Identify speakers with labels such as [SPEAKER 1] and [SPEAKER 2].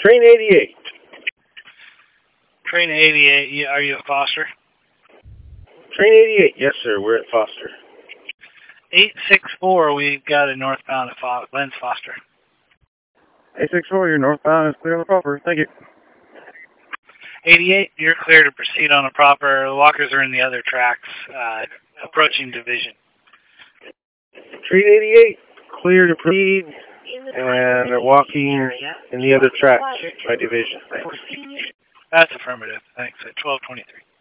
[SPEAKER 1] Train 88.
[SPEAKER 2] Train 88, are you at Foster?
[SPEAKER 1] Train 88, yes, sir. We're at Foster.
[SPEAKER 2] 864, we've got a northbound at Lens Foster.
[SPEAKER 1] 864, you're northbound. It's clear on the proper. Thank you.
[SPEAKER 2] 88, you're clear to proceed on the proper. The walkers are in the other tracks, approaching Division.
[SPEAKER 1] Train 88, clear to proceed, and they're walking in the other tracks by Division. Thanks.
[SPEAKER 2] That's affirmative. Thanks. At 1223.